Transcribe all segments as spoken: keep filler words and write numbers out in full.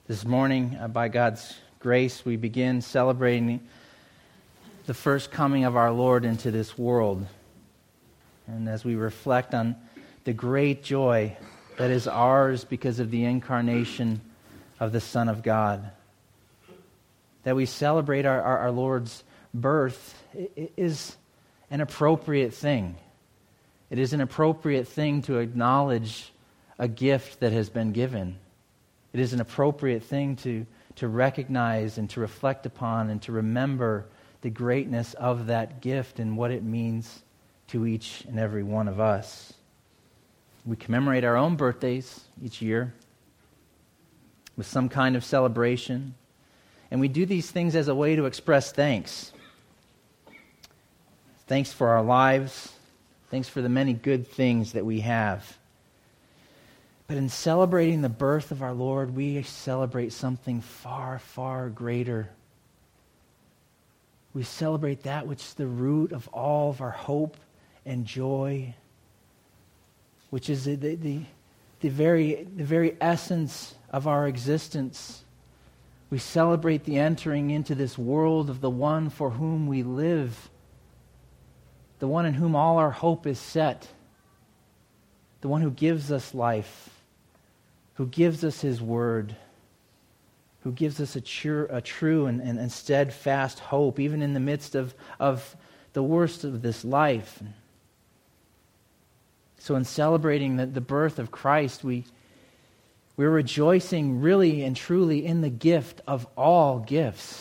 This morning, uh, by God's grace, we begin celebrating the first coming of our Lord into this world. And as we reflect on the great joy that is ours because of the incarnation of the Son of God, that we celebrate our, our, our Lord's birth it is an appropriate thing. It is an appropriate thing to acknowledge a gift that has been given. It is an appropriate thing to, to recognize and to reflect upon and to remember the greatness of that gift and what it means to each and every one of us. We commemorate our own birthdays each year with some kind of celebration, and we do these things as a way to express thanks. Thanks for our lives. Thanks for the many good things that we have. But in celebrating the birth of our Lord, we celebrate something far, far greater. We celebrate that which is the root of all of our hope and joy, which is the, the, the, very, the very essence of our existence. We celebrate the entering into this world of the one for whom we live, the one in whom all our hope is set, the one who gives us life, who gives us His Word, who gives us a, true, a true and, and, and steadfast hope, even in the midst of, of the worst of this life. So in celebrating the, the birth of Christ, we, we're rejoicing really and truly in the gift of all gifts.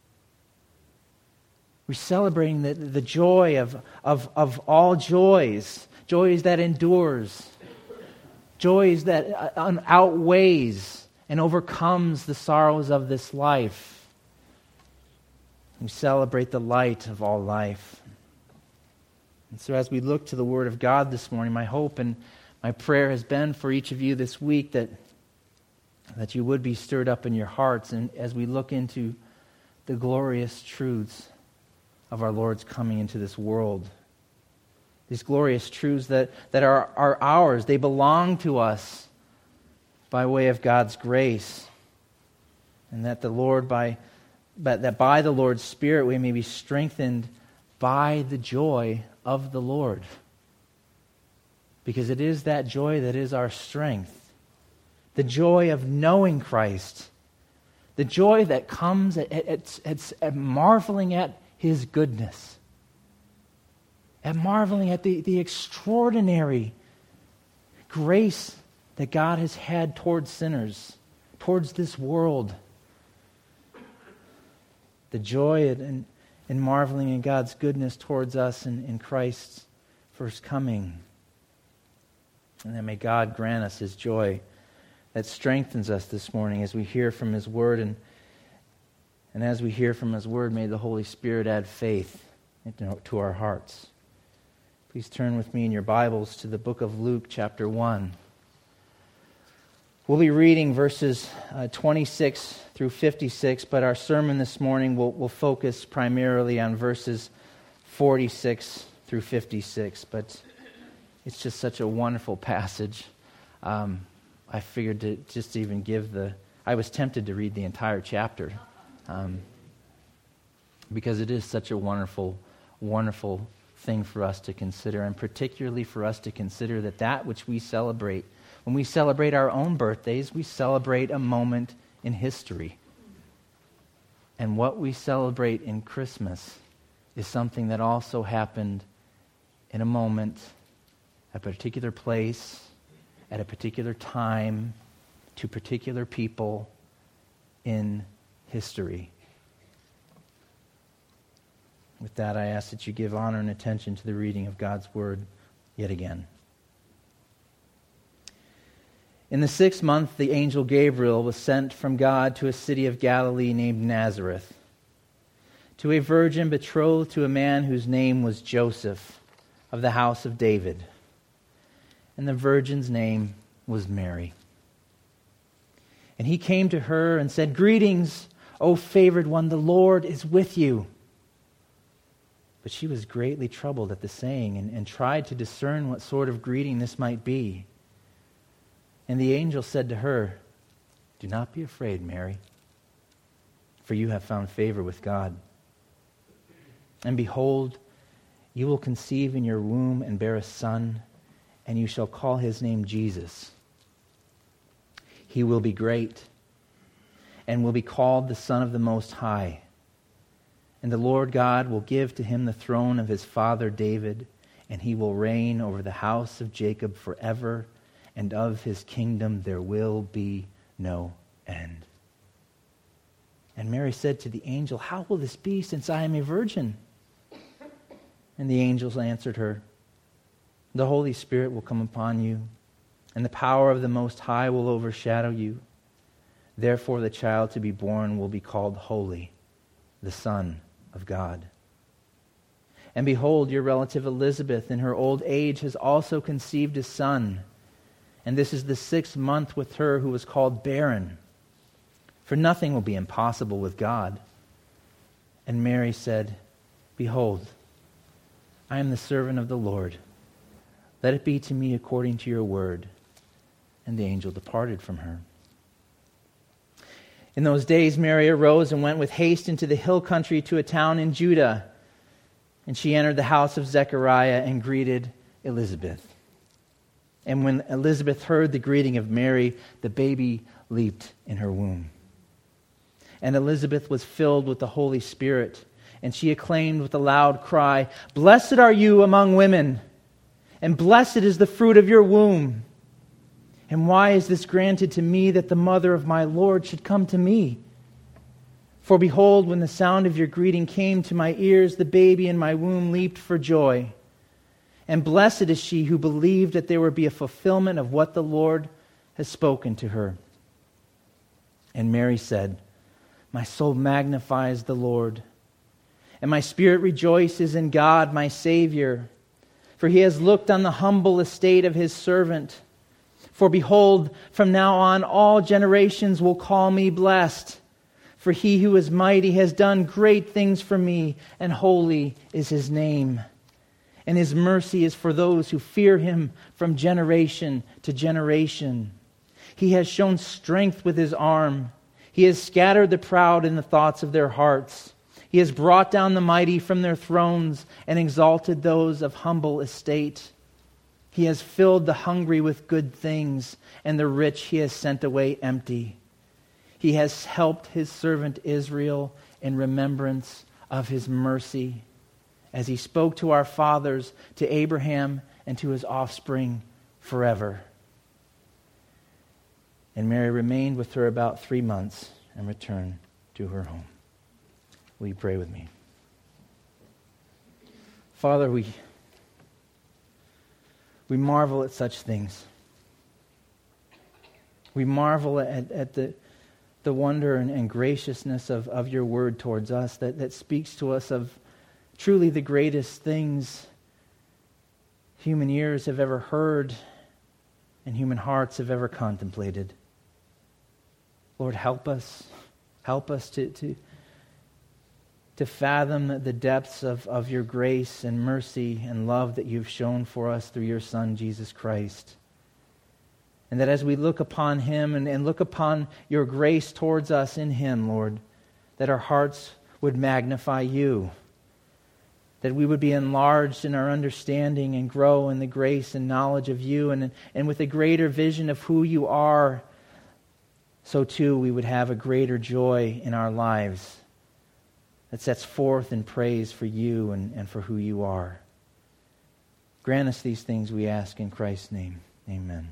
We're celebrating the, the joy of, of, of all joys, joys that endures, joys that outweighs and overcomes the sorrows of this life. We celebrate the light of all life. And so as we look to the Word of God this morning, my hope and my prayer has been for each of you this week that, that you would be stirred up in your hearts, and as we look into the glorious truths of our Lord's coming into this world. These glorious truths that, that are, are ours. They belong to us by way of God's grace. And that the Lord, by but that by the Lord's Spirit we may be strengthened by the joy of the Lord. Because it is that joy that is our strength. The joy of knowing Christ. The joy that comes at, at, at, at marveling at His goodness. At marveling at the, the extraordinary grace that God has had towards sinners, towards this world. The joy in, in marveling in God's goodness towards us in, in Christ's first coming. And then may God grant us His joy that strengthens us this morning as we hear from His Word. And, and as we hear from His Word, may the Holy Spirit add faith into, to our hearts. Please turn with me in your Bibles to the book of Luke, chapter one. We'll be reading verses uh, twenty-six through fifty-six, but our sermon this morning will, will focus primarily on verses forty-six through fifty-six. But it's just such a wonderful passage. Um, I figured to just even give the... I was tempted to read the entire chapter um, because it is such a wonderful, wonderful thing for us to consider, and particularly for us to consider that that which we celebrate, when we celebrate our own birthdays, we celebrate a moment in history. And what we celebrate in Christmas is something that also happened in a moment, a particular place, at a particular time, to particular people in history. With that, I ask that you give honor and attention to the reading of God's Word yet again. In the sixth month, the angel Gabriel was sent from God to a city of Galilee named Nazareth, to a virgin betrothed to a man whose name was Joseph, of the house of David. And the virgin's name was Mary. And he came to her and said, "Greetings, O favored one, the Lord is with you." But she was greatly troubled at the saying and, and tried to discern what sort of greeting this might be. And the angel said to her, Do not be afraid, Mary, for you have found favor with God. And behold, you will conceive in your womb and bear a son, and you shall call his name Jesus. He will be great and will be called the Son of the Most High. And the Lord God will give to him the throne of his father David, and he will reign over the house of Jacob forever, and of his kingdom there will be no end. And Mary said to the angel, How will this be, since I am a virgin? And the angels answered her, The Holy Spirit will come upon you, and the power of the Most High will overshadow you. Therefore the child to be born will be called Holy, the Son of God. And behold, your relative Elizabeth in her old age has also conceived a son, and this is the sixth month with her who was called barren. For nothing will be impossible with God. And Mary said, Behold, I am the servant of the Lord. Let it be to me according to your word. And the angel departed from her. In those days Mary arose and went with haste into the hill country to a town in Judah. And she entered the house of Zechariah and greeted Elizabeth. And when Elizabeth heard the greeting of Mary, the baby leaped in her womb. And Elizabeth was filled with the Holy Spirit, and she acclaimed with a loud cry, Blessed are you among women, and blessed is the fruit of your womb. And why is this granted to me, that the mother of my Lord should come to me? For behold, when the sound of your greeting came to my ears, the baby in my womb leaped for joy. And blessed is she who believed that there would be a fulfillment of what the Lord has spoken to her. And Mary said, My soul magnifies the Lord, and my spirit rejoices in God my Savior, for he has looked on the humble estate of his servant. For behold, from now on all generations will call me blessed. For he who is mighty has done great things for me, and holy is his name. And his mercy is for those who fear him from generation to generation. He has shown strength with his arm. He has scattered the proud in the thoughts of their hearts. He has brought down the mighty from their thrones and exalted those of humble estate. He has filled the hungry with good things, and the rich he has sent away empty. He has helped his servant Israel in remembrance of his mercy, as he spoke to our fathers, to Abraham, and to his offspring forever. And Mary remained with her about three months and returned to her home. Will you pray with me? Father, we, we marvel at such things. We marvel at, at the, the wonder and, and graciousness of, of your word towards us, that, that speaks to us of truly the greatest things human ears have ever heard and human hearts have ever contemplated. Lord, help us. Help us to, to, to fathom the depths of, of your grace and mercy and love that you've shown for us through your Son, Jesus Christ. And that as we look upon him and, and look upon your grace towards us in him, Lord, that our hearts would magnify you, that we would be enlarged in our understanding and grow in the grace and knowledge of you, and, and with a greater vision of who you are, so too we would have a greater joy in our lives that sets forth in praise for you and, and for who you are. Grant us these things, we ask in Christ's name. Amen.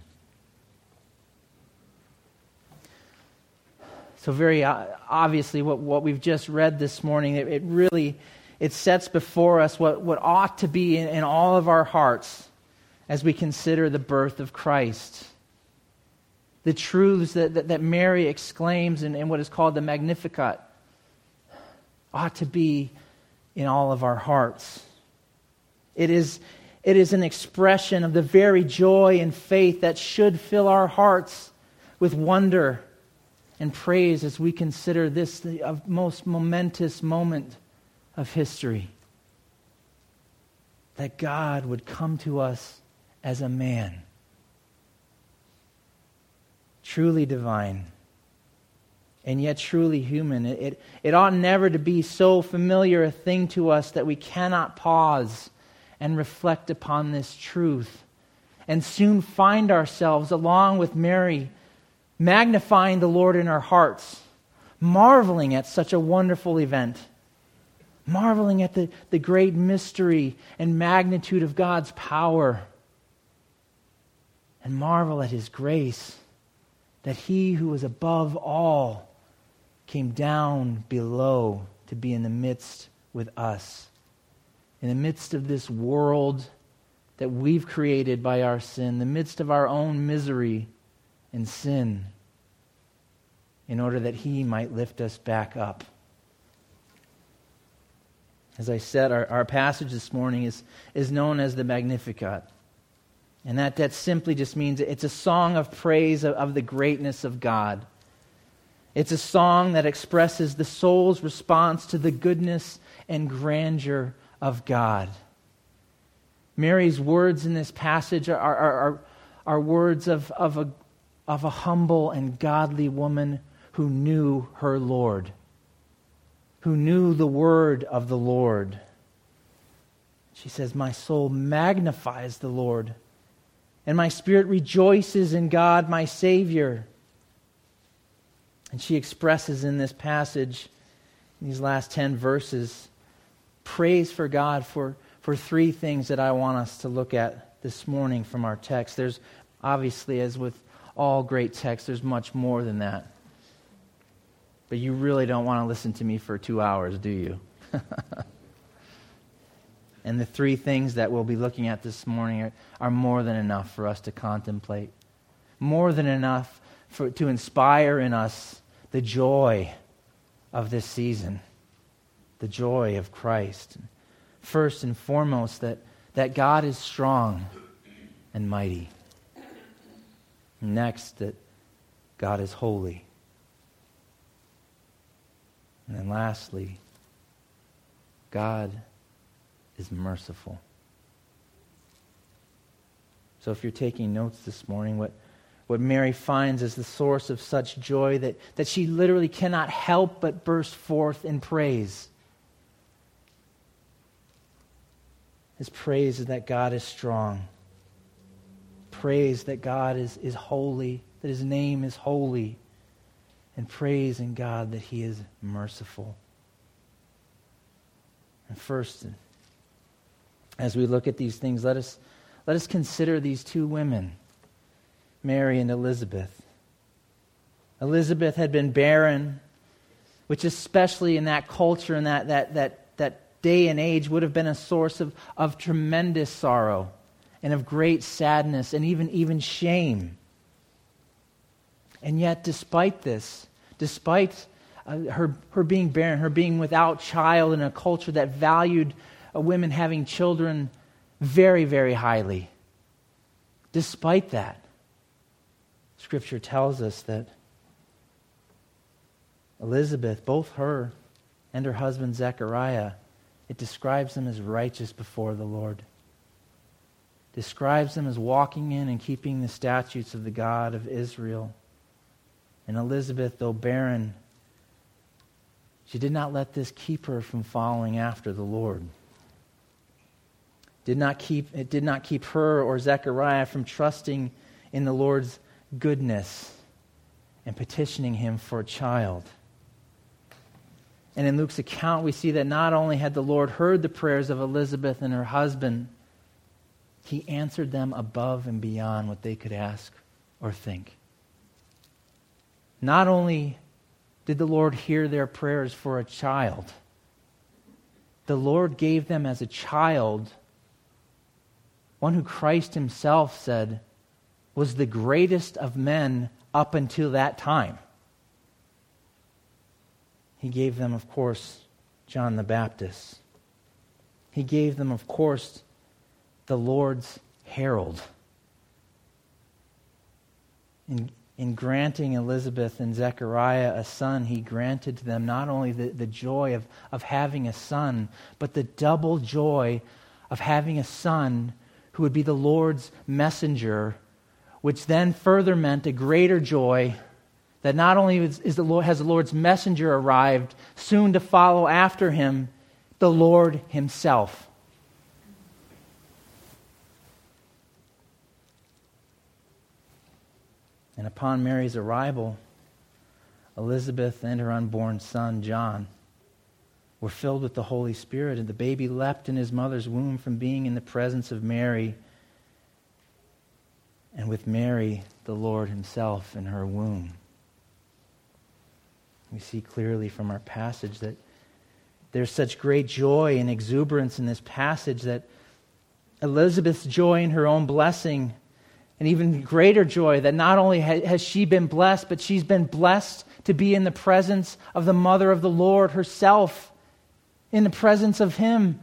So very obviously what, what we've just read this morning, it, it really... It sets before us what, what ought to be in, in all of our hearts as we consider the birth of Christ. The truths that, that, that Mary exclaims in, in what is called the Magnificat ought to be in all of our hearts. It is, it is an expression of the very joy and faith that should fill our hearts with wonder and praise as we consider this the most momentous moment of history, that God would come to us as a man, truly divine, and yet truly human. It, it, it ought never to be so familiar a thing to us that we cannot pause and reflect upon this truth, and soon find ourselves, along with Mary, magnifying the Lord in our hearts, marveling at such a wonderful event, marveling at the, the great mystery and magnitude of God's power, and marvel at His grace, that He who is above all came down below to be in the midst with us, in the midst of this world that we've created by our sin, in the midst of our own misery and sin, in order that He might lift us back up. As I said, our, our passage this morning is, is known as the Magnificat. And that, that simply just means it's a song of praise of, of the greatness of God. It's a song that expresses the soul's response to the goodness and grandeur of God. Mary's words in this passage are, are, are, are words of, of, a, of a humble and godly woman who knew her Lord, who knew the word of the Lord. She says, "My soul magnifies the Lord, and my spirit rejoices in God my Savior." And she expresses in this passage, in these last ten verses, praise for God for, for three things that I want us to look at this morning from our text. There's obviously, as with all great texts, there's much more than that. But you really don't want to listen to me for two hours, do you? And the three things that we'll be looking at this morning are, are more than enough for us to contemplate. More than enough for, to inspire in us the joy of this season. The joy of Christ. First and foremost, that, that God is strong and mighty. Next, that God is holy. And then lastly, God is merciful. So if you're taking notes this morning, what, what Mary finds is the source of such joy that, that she literally cannot help but burst forth in praise. His praise is that God is strong. Praise that God is, is holy, that His name is holy. And praise in God that He is merciful. And first, as we look at these things, let us, let us consider these two women, Mary and Elizabeth. Elizabeth had been barren, which especially in that culture and that, that, that, that day and age would have been a source of, of tremendous sorrow and of great sadness and even, even shame. And yet, despite this, despite uh, her, her being barren, her being without child in a culture that valued uh, women having children very, very highly, despite that, Scripture tells us that Elizabeth, both her and her husband Zechariah, it describes them as righteous before the Lord. Describes them as walking in and keeping the statutes of the God of Israel. And Elizabeth, though barren, she did not let this keep her from following after the Lord. Did not keep, it did not keep her or Zechariah from trusting in the Lord's goodness and petitioning Him for a child. And in Luke's account, we see that not only had the Lord heard the prayers of Elizabeth and her husband, He answered them above and beyond what they could ask or think. Not only did the Lord hear their prayers for a child, the Lord gave them as a child one who Christ Himself said was the greatest of men up until that time. He gave them, of course, John the Baptist. He gave them, of course, the Lord's herald. In, in granting Elizabeth and Zechariah a son, He granted to them not only the, the joy of, of having a son, but the double joy of having a son who would be the Lord's messenger, which then further meant a greater joy that not only is, is the Lord, has the Lord's messenger arrived, soon to follow after him, the Lord himself. And upon Mary's arrival, Elizabeth and her unborn son, John, were filled with the Holy Spirit, and the baby leapt in his mother's womb from being in the presence of Mary. And with Mary, the Lord himself in her womb. We see clearly from our passage that there's such great joy and exuberance in this passage that Elizabeth's joy in her own blessing, and even greater joy that not only has she been blessed, but she's been blessed to be in the presence of the mother of the Lord herself, in the presence of him.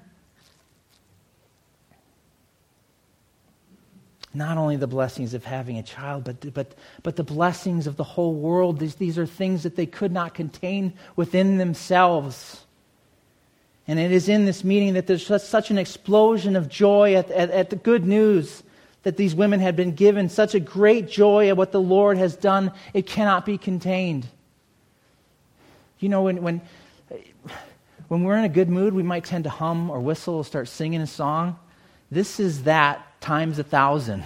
Not only the blessings of having a child, but, but, but the blessings of the whole world. These, these are things that they could not contain within themselves. And it is in this meeting that there's such, such an explosion of joy at, at, at the good news that these women had been given, such a great joy at what the Lord has done, it cannot be contained. You know, when when when we're in a good mood, we might tend to hum or whistle or start singing a song. This is that times a thousand.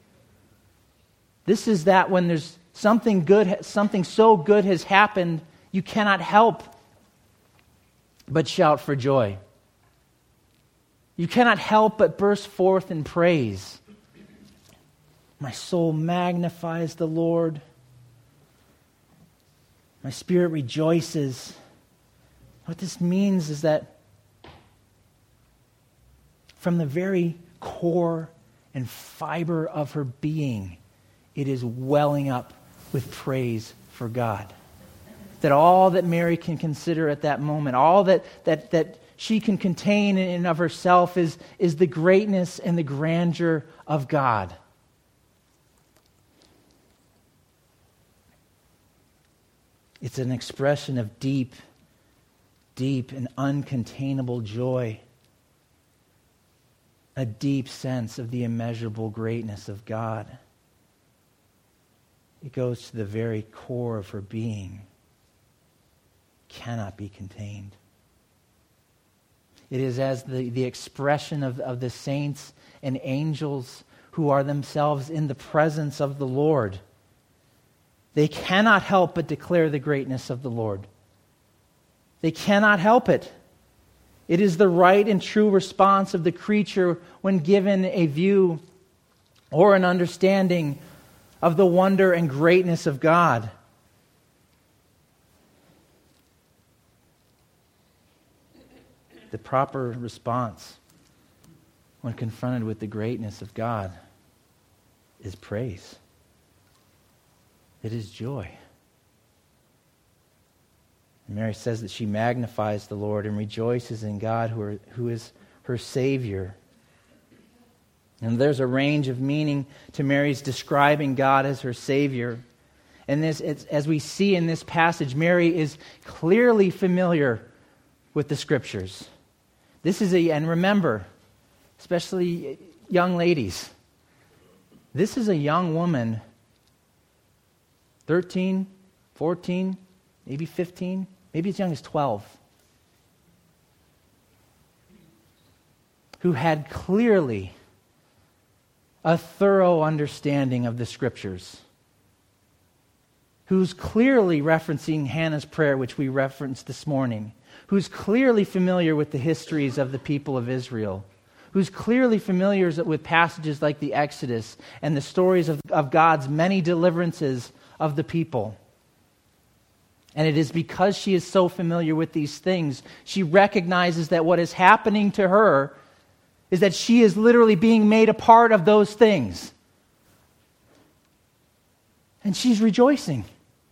This is that when there's something good, something so good has happened, you cannot help but shout for joy. You cannot help but burst forth in praise. My soul magnifies the Lord. My spirit rejoices. What this means is that from the very core and fiber of her being, it is welling up with praise for God. That all that Mary can consider at that moment, all that that, that she can contain in and of herself is, is the greatness and the grandeur of God. It's an expression of deep, deep and uncontainable joy. A deep sense of the immeasurable greatness of God. It goes to the very core of her being. Cannot be contained. It is as the, the expression of, of the saints and angels who are themselves in the presence of the Lord. They cannot help but declare the greatness of the Lord. They cannot help it. It is the right and true response of the creature when given a view or an understanding of the wonder and greatness of God. The proper response when confronted with the greatness of God is praise. It is joy. And Mary says that she magnifies the Lord and rejoices in God who, are, who is her Savior. And there's a range of meaning to Mary's describing God as her Savior. And this, it's, as we see in this passage, Mary is clearly familiar with the Scriptures. This is a, and remember, especially young ladies, this is a young woman, thirteen, fourteen, maybe fifteen, maybe as young as twelve, who had clearly a thorough understanding of the Scriptures, who's clearly referencing Hannah's prayer, which we referenced this morning, who's clearly familiar with the histories of the people of Israel, who's clearly familiar with passages like the Exodus and the stories of, of God's many deliverances of the people. And it is because she is so familiar with these things, she recognizes that what is happening to her is that she is literally being made a part of those things. And she's rejoicing.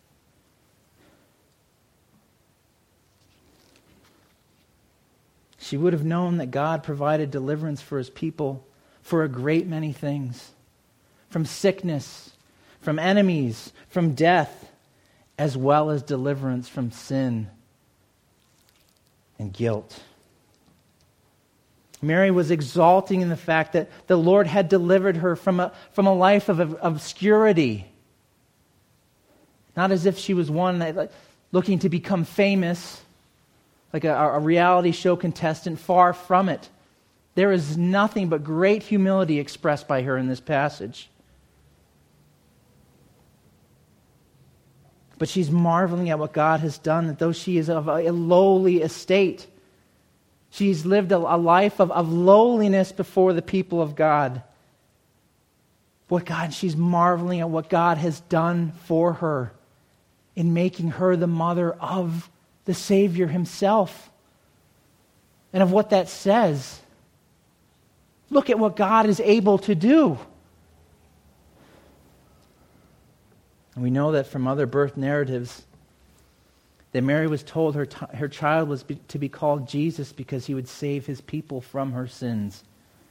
She would have known that God provided deliverance for his people for a great many things. From sickness, from enemies, from death, as well as deliverance from sin and guilt. Mary was exulting in the fact that the Lord had delivered her from a, from a life of obscurity. Not as if she was one that, like, looking to become famous, like a, a reality show contestant. Far from it. There is nothing but great humility expressed by her in this passage. But she's marveling at what God has done, that though she is of a lowly estate, she's lived a, a life of, of lowliness before the people of God. What God, she's marveling at what God has done for her in making her the mother of the Savior himself. And of what that says. Look at what God is able to do. And we know that from other birth narratives that Mary was told her, t- her child was be- to be called Jesus because he would save his people from her sins.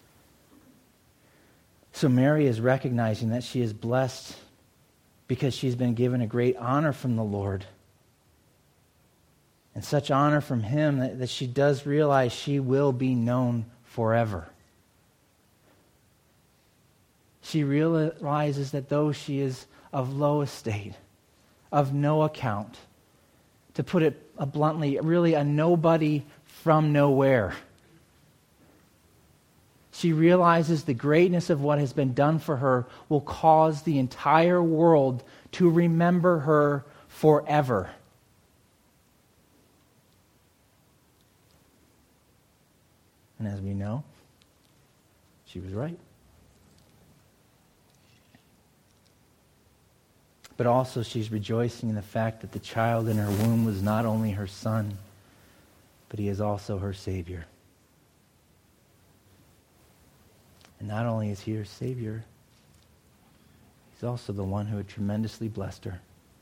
So Mary is recognizing that she is blessed because she's been given a great honor from the Lord. And such honor from him that, that she does realize she will be known forever. She realizes that though she is of low estate, of no account, to put it uh, bluntly, really a nobody from nowhere, she realizes the greatness of what has been done for her will cause the entire world to remember her forever. And as we know, she was right. But also she's rejoicing in the fact that the child in her womb was not only her son, but he is also her Savior. And not only is he her Savior, he's also the one who had tremendously blessed her.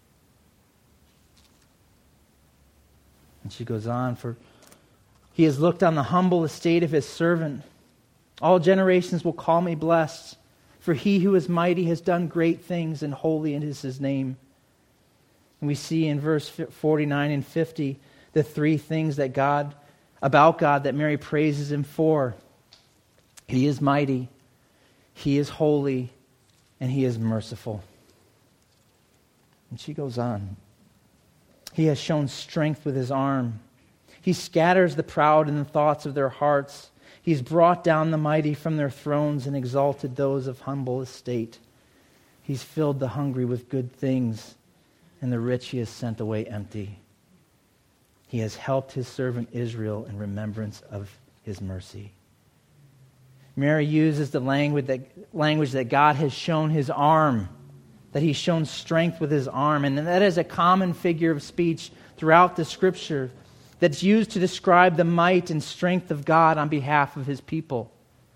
And she goes on, for he has looked on the humble estate of his servant. All generations will call me blessed. For he who is mighty has done great things, and holy is his name. And we see in verse forty-nine and fifty the three things that God, about God, that Mary praises him for. He is mighty, he is holy, and he is merciful. And she goes on. He has shown strength with his arm. He scatters the proud in the thoughts of their hearts. He's brought down the mighty from their thrones and exalted those of humble estate. He's filled the hungry with good things, and the rich he has sent away empty. He has helped his servant Israel in remembrance of his mercy. Mary uses the language that, language that God has shown his arm, that he's shown strength with his arm. And that is a common figure of speech throughout the Scripture that's used to describe the might and strength of God on behalf of his people.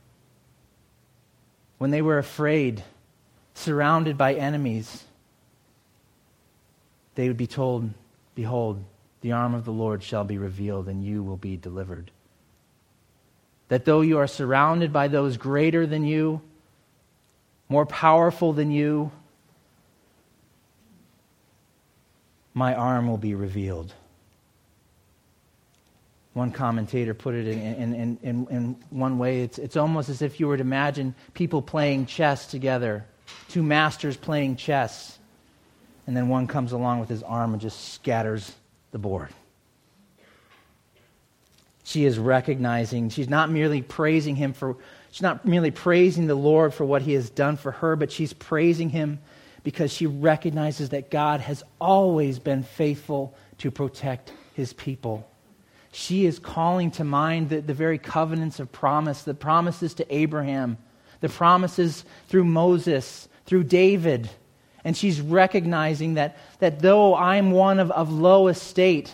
When they were afraid, surrounded by enemies, they would be told, behold, the arm of the Lord shall be revealed and you will be delivered. That though you are surrounded by those greater than you, more powerful than you, my arm will be revealed. One commentator put it in, in, in, in one way, it's, it's almost as if you were to imagine people playing chess together, two masters playing chess, and then one comes along with his arm and just scatters the board. She is recognizing, she's not merely praising him for, she's not merely praising the Lord for what he has done for her, but she's praising him because she recognizes that God has always been faithful to protect his people. She is calling to mind the, the very covenants of promise, the promises to Abraham, the promises through Moses, through David. And she's recognizing that, that though I'm one of, of low estate,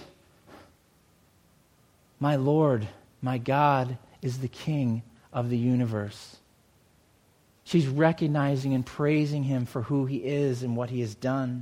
my Lord, my God, is the King of the universe. She's recognizing and praising him for who he is and what he has done.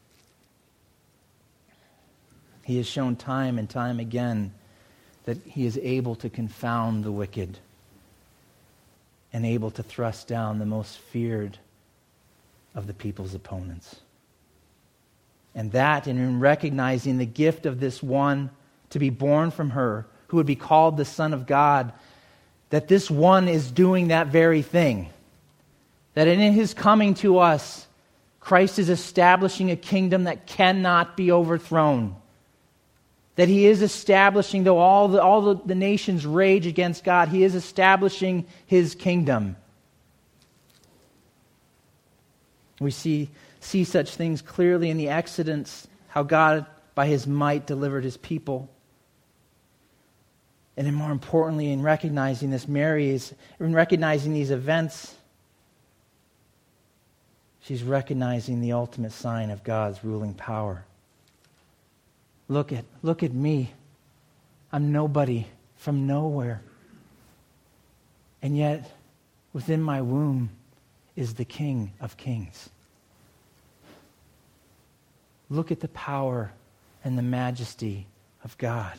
He has shown time and time again that he is able to confound the wicked and able to thrust down the most feared of the people's opponents. And that, and in recognizing the gift of this one to be born from her, who would be called the Son of God, that this one is doing that very thing. That in his coming to us, Christ is establishing a kingdom that cannot be overthrown. That he is establishing, though all the, all the, the nations rage against God, he is establishing his kingdom. We see, see such things clearly in the Exodus, how God, by his might, delivered his people. And then more importantly, in recognizing this, Mary is, in recognizing these events, she's recognizing the ultimate sign of God's ruling power. Look at, look at me. I'm nobody from nowhere. And yet, within my womb is the King of Kings. Look at the power and the majesty of God.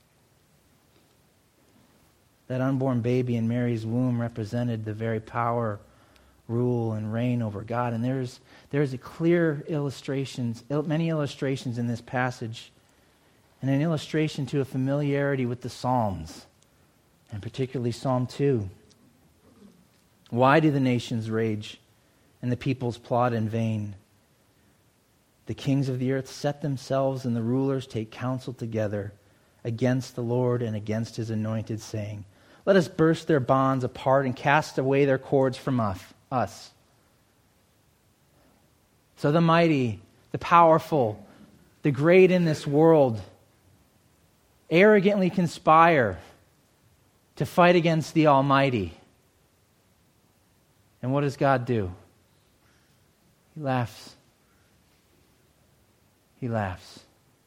That unborn baby in Mary's womb represented the very power, rule, and reign over God. And there's there's a clear illustrations, many illustrations in this passage, and an illustration to a familiarity with the Psalms, and particularly Psalm two. Why do the nations rage and the peoples plot in vain? The kings of the earth set themselves, and the rulers take counsel together against the Lord and against his anointed, saying, let us burst their bonds apart and cast away their cords from us. So the mighty, the powerful, the great in this world arrogantly conspire to fight against the Almighty. And what does God do? He laughs. He laughs.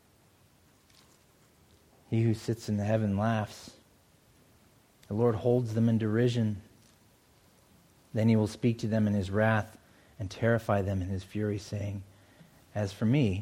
He who sits in the heaven laughs. The Lord holds them in derision. Then he will speak to them in his wrath and terrify them in his fury, saying, as for me,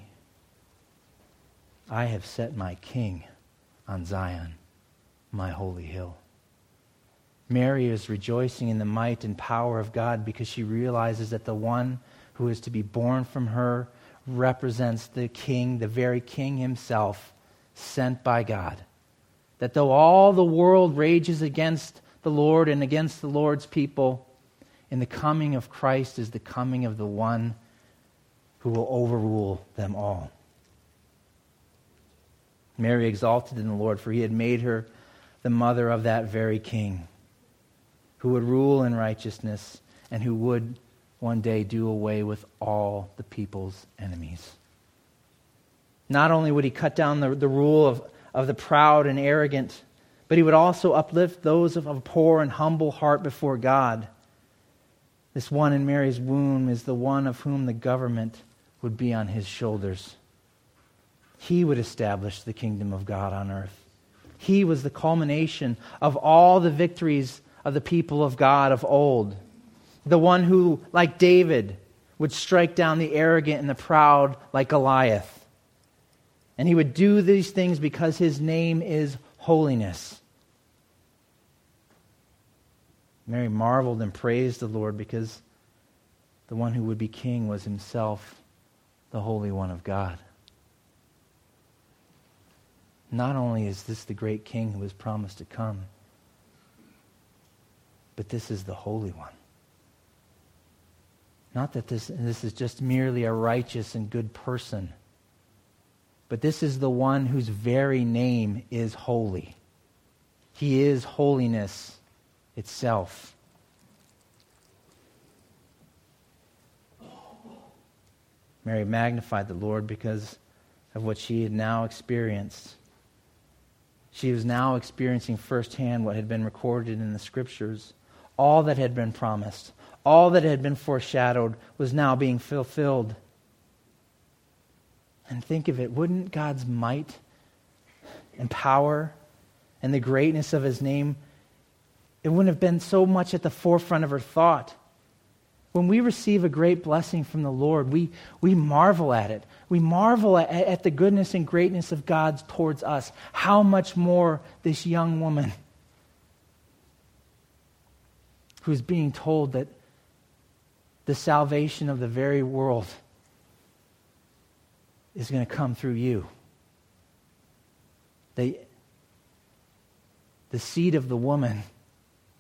I have set my king on Zion, my holy hill. Mary is rejoicing in the might and power of God because she realizes that the one who is to be born from her represents the king, the very king himself, sent by God. That though all the world rages against the Lord and against the Lord's people, in the coming of Christ is the coming of the one who will overrule them all. Mary exalted in the Lord, for he had made her the mother of that very king, who would rule in righteousness and who would one day do away with all the people's enemies. Not only would he cut down the, the rule of, of the proud and arrogant, but he would also uplift those of a poor and humble heart before God. This one in Mary's womb is the one of whom the government would be on his shoulders. He would establish the kingdom of God on earth. He was the culmination of all the victories of the people of God of old. The one who, like David, would strike down the arrogant and the proud like Goliath. And he would do these things because his name is holiness. Mary marveled and praised the Lord because the one who would be king was himself the Holy One of God. Not only is this the great king who was promised to come, but this is the Holy One. Not that this, this is just merely a righteous and good person, but this is the one whose very name is holy. He is holiness itself. Mary magnified the Lord because of what she had now experienced. She was now experiencing firsthand what had been recorded in the Scriptures. All that had been promised, all that had been foreshadowed was now being fulfilled. And think of it, wouldn't God's might and power and the greatness of his name, it wouldn't have been so much at the forefront of her thought. When we receive a great blessing from the Lord, we, we marvel at it. We marvel at, at the goodness and greatness of God towards us. How much more this young woman who's being told that the salvation of the very world is going to come through you. They, the seed of the woman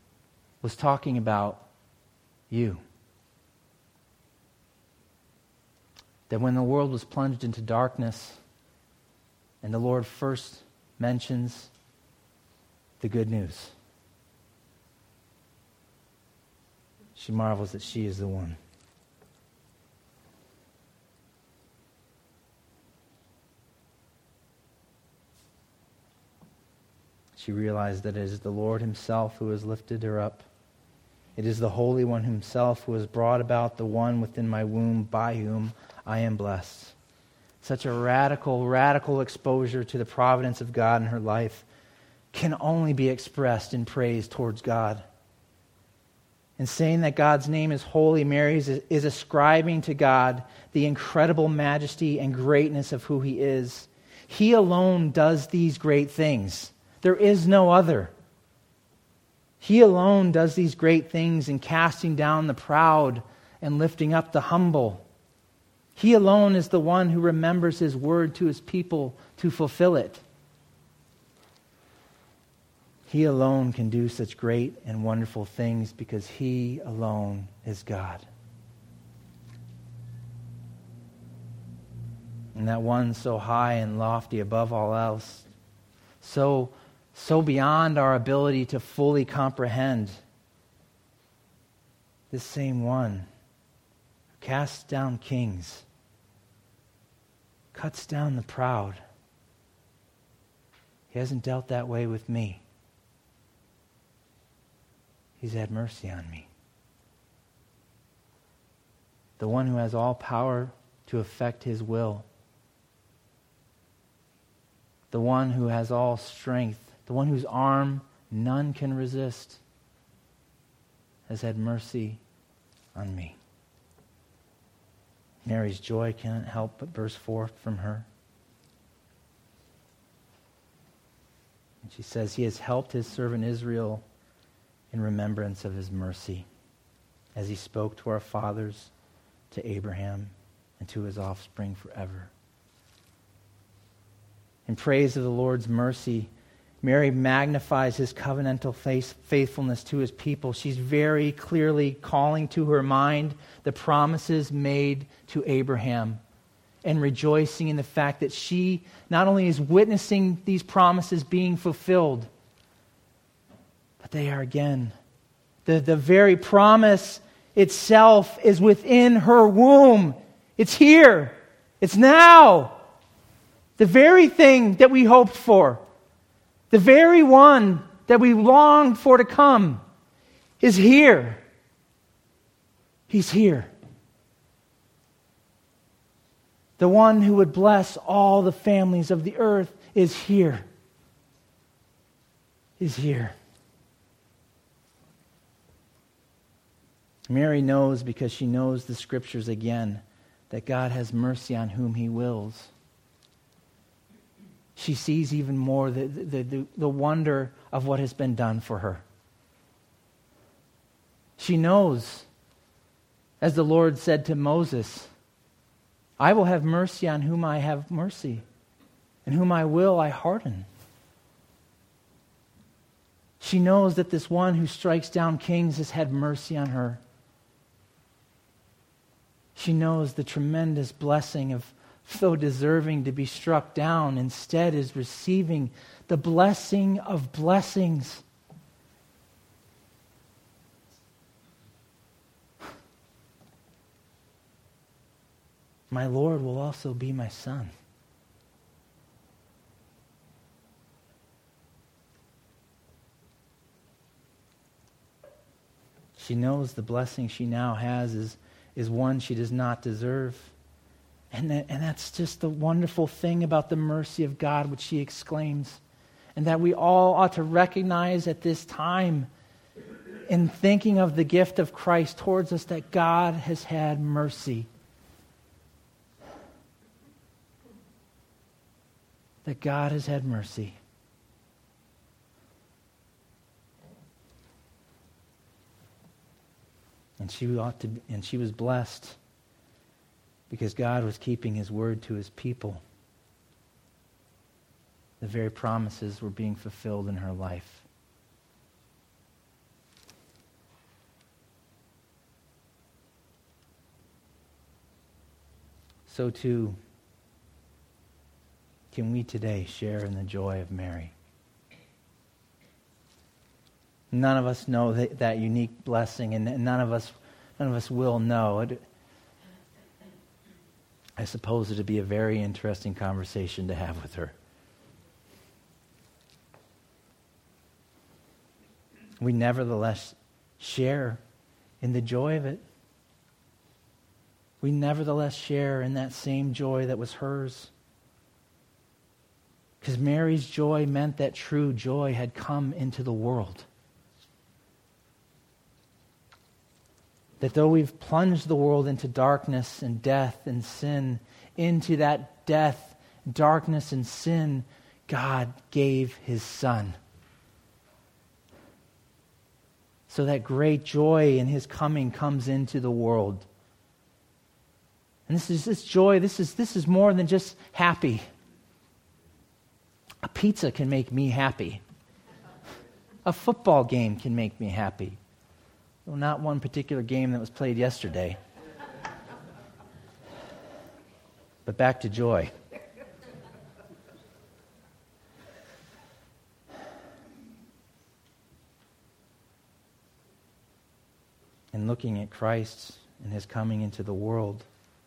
was talking about you. That when the world was plunged into darkness, and the Lord first mentions the good news, she marvels that she is the one. She realized that it is the Lord himself who has lifted her up. It is the Holy One himself who has brought about the one within my womb by whom I am blessed. Such a radical, radical exposure to the providence of God in her life can only be expressed in praise towards God. And saying that God's name is holy, Mary is, is ascribing to God the incredible majesty and greatness of who he is. He alone does these great things. There is no other. He alone does these great things in casting down the proud and lifting up the humble. He alone is the one who remembers his word to his people to fulfill it. He alone can do such great and wonderful things because he alone is God. And that one so high and lofty above all else, so so beyond our ability to fully comprehend, this same one who casts down kings, cuts down the proud. He hasn't dealt that way with me. He's had mercy on me. The one who has all power to effect his will. The one who has all strength. The one whose arm none can resist has had mercy on me. Mary's joy cannot help but burst forth from her. And she says, he has helped his servant Israel in remembrance of his mercy, as he spoke to our fathers, to Abraham, and to his offspring forever. In praise of the Lord's mercy, Mary magnifies his covenantal faithfulness to his people. She's very clearly calling to her mind the promises made to Abraham and rejoicing in the fact that she not only is witnessing these promises being fulfilled, but they are again. The, the very promise itself is within her womb. It's here. It's now. The very thing that we hoped for. The very one that we longed for to come is here. He's here. The one who would bless all the families of the earth is here. Is here. Mary knows, because she knows the Scriptures again, that God has mercy on whom he wills. She sees even more the, the, the, the wonder of what has been done for her. She knows, as the Lord said to Moses, I will have mercy on whom I have mercy, and whom I will I harden. She knows that this one who strikes down kings has had mercy on her. She knows the tremendous blessing of, though deserving to be struck down, instead is receiving the blessing of blessings. My Lord will also be my son. She knows the blessing she now has is, is one she does not deserve. And, that, and that's just the wonderful thing about the mercy of God, which she exclaims. And that we all ought to recognize at this time, in thinking of the gift of Christ towards us, that God has had mercy. That God has had mercy. And she ought to, and she was blessed because God was keeping his word to his people. The very promises were being fulfilled in her life. so too can we today share in the joy of Mary. None of us know that, that unique blessing, and none of us, none of us will know it. I suppose it would be a very interesting conversation to have with her. We nevertheless share in the joy of it. We nevertheless share in that same joy that was hers. Because Mary's joy meant that true joy had come into the world. That though we've plunged the world into darkness and death and sin, into that death, darkness, and sin, God gave His Son. So that great joy in His coming comes into the world. And this is this joy, this is this is more than just happy. A pizza can make me happy. A football game can make me happy. Well, not one particular game that was played yesterday. But back to joy. And looking at Christ and His coming into the world,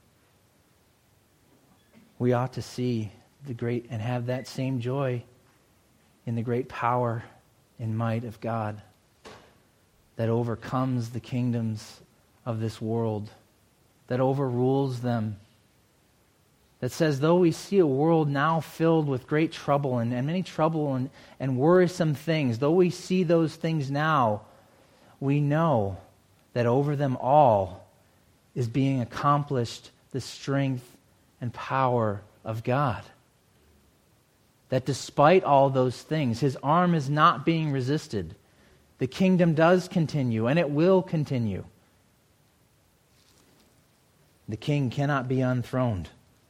we ought to see the great and have that same joy in the great power and might of God that overcomes the kingdoms of this world, that overrules them, that says, though we see a world now filled with great trouble and, and many trouble and, and worrisome things, though we see those things now, we know that over them all is being accomplished the strength and power of God. That despite all those things, His arm is not being resisted. The kingdom does continue, and it will continue. The king cannot be unthroned.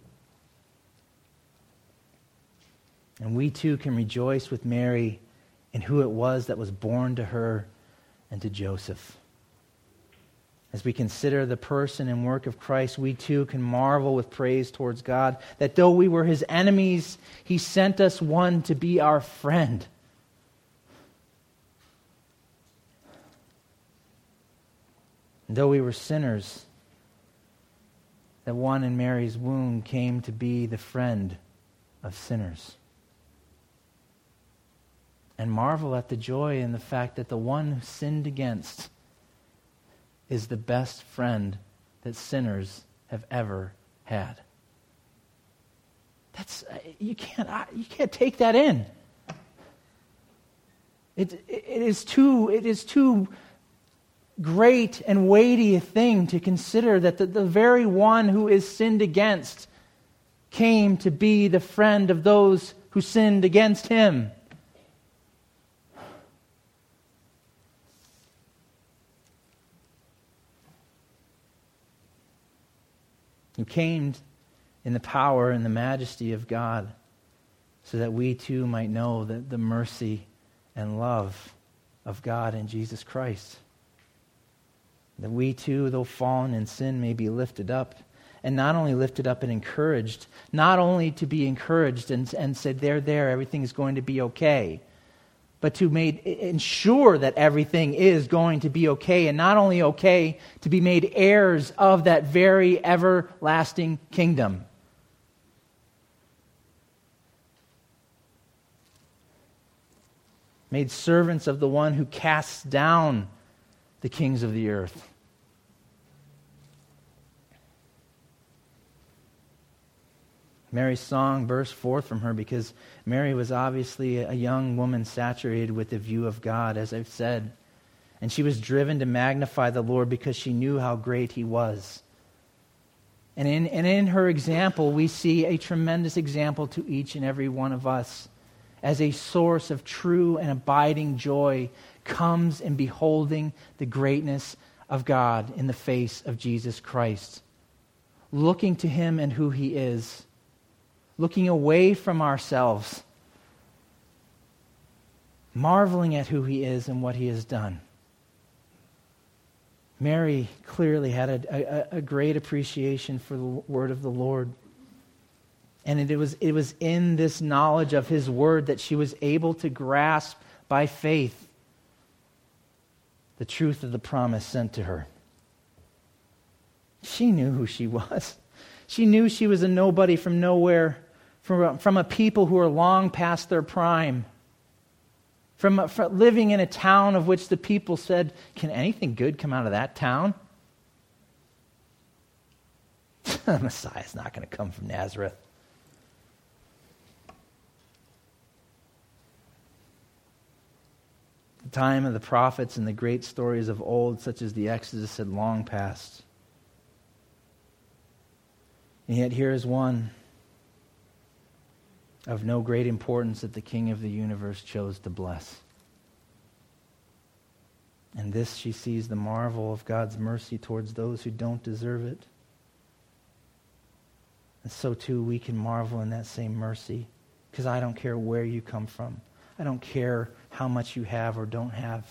And we too can rejoice with Mary in who it was that was born to her and to Joseph. As we consider the person and work of Christ, we too can marvel with praise towards God that though we were His enemies, He sent us one to be our friend. And though we were sinners, that one in Mary's womb came to be the friend of sinners. And marvel at the joy in the fact that the one who sinned against is the best friend that sinners have ever had. That's you can't you can't take that in. It it is too it is too great and weighty a thing to consider that the, the very one who is sinned against came to be the friend of those who sinned against Him. Who came in the power and the majesty of God so that we too might know that the mercy and love of God in Jesus Christ. That we too, though fallen in sin, may be lifted up. And not only lifted up and encouraged, not only to be encouraged and, and said, there, there, everything is going to be okay, but to made, ensure that everything is going to be okay, and not only okay, to be made heirs of that very everlasting kingdom. Made servants of the one who casts down the kings of the earth. Mary's song burst forth from her because Mary was obviously a young woman saturated with the view of God, as I've said. And she was driven to magnify the Lord because she knew how great He was. And in, and in her example, we see a tremendous example to each and every one of us as a source of true and abiding joy comes in beholding the greatness of God in the face of Jesus Christ. Looking to Him and who He is. Looking away from ourselves, marveling at who He is and what He has done. Mary clearly had a, a, a great appreciation for the word of the Lord. And it, it was, it was in this knowledge of his word that she was able to grasp by faith the truth of the promise sent to her. She knew who she was. She knew she was a nobody from nowhere, from a, from a people who are long past their prime. From, from living in a town of which the people said, can anything good come out of that town? The Messiah's not going to come from Nazareth. The time of the prophets and the great stories of old, such as the Exodus, had long passed. And yet here is one of no great importance that the King of the universe chose to bless. And this she sees the marvel of God's mercy towards those who don't deserve it. And so too we can marvel in that same mercy, because I don't care where you come from. I don't care how much you have or don't have.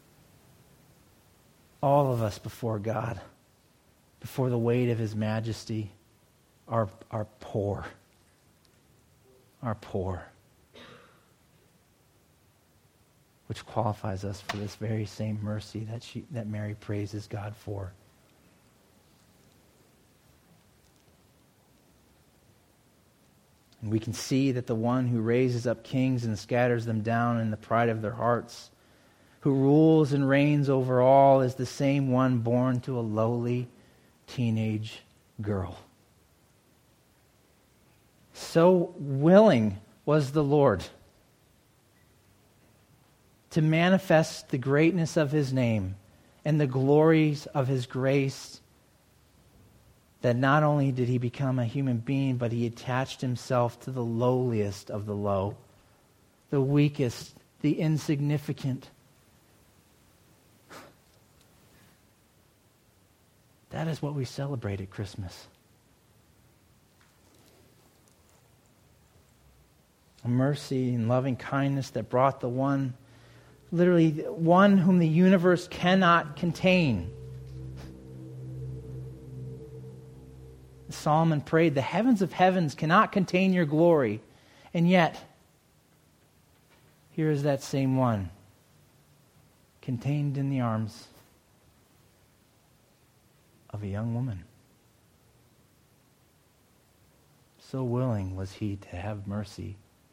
All of us before God, before the weight of his majesty, are, are poor. Are poor. Which qualifies us for this very same mercy that she, that Mary praises God for. And we can see that the one who raises up kings and scatters them down in the pride of their hearts, who rules and reigns over all, is the same one born to a lowly teenage girl. So willing was the Lord to manifest the greatness of his name and the glories of his grace, that not only did he become a human being, but he attached himself to the lowliest of the low, the weakest, the insignificant. That is what we celebrate at Christmas. A mercy and loving kindness that brought the one, literally one whom the universe cannot contain. Solomon prayed, the heavens of heavens cannot contain your glory. And yet, here is that same one, contained in the arms of a young woman. So willing was he to have mercy.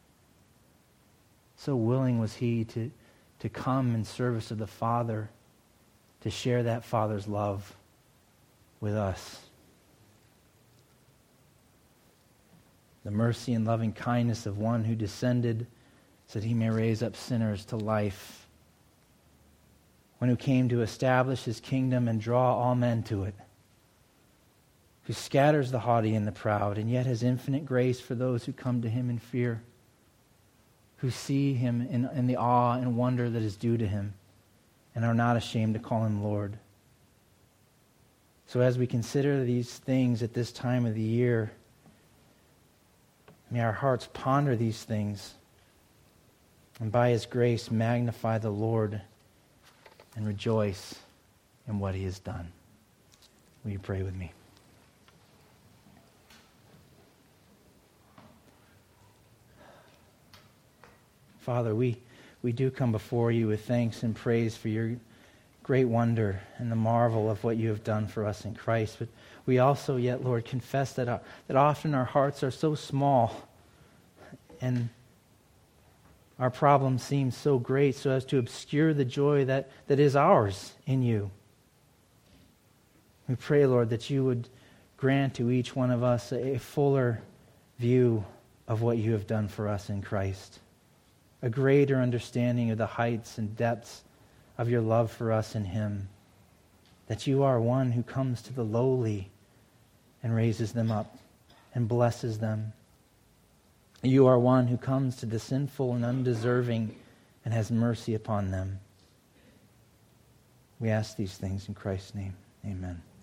So willing was he to, to come in service of the Father, to share that Father's love with us. The mercy and loving kindness of one who descended so that he may raise up sinners to life. One who came to establish his kingdom and draw all men to it. Who scatters the haughty and the proud, and yet has infinite grace for those who come to him in fear. Who see him in, in the awe and wonder that is due to him, and are not ashamed to call him Lord. So as we consider these things at this time of the year, may our hearts ponder these things, and by his grace magnify the Lord and rejoice in what he has done. Will you pray with me? Father, we, we do come before you with thanks and praise for your great wonder and the marvel of what you have done for us in Christ. But we also yet, Lord, confess that, our, that often our hearts are so small and our problems seem so great so as to obscure the joy that, that is ours in you. We pray, Lord, that you would grant to each one of us a fuller view of what you have done for us in Christ. A greater understanding of the heights and depths of your love for us in him. That you are one who comes to the lowly and raises them up and blesses them. You are one who comes to the sinful and undeserving and has mercy upon them. We ask these things in Christ's name. Amen.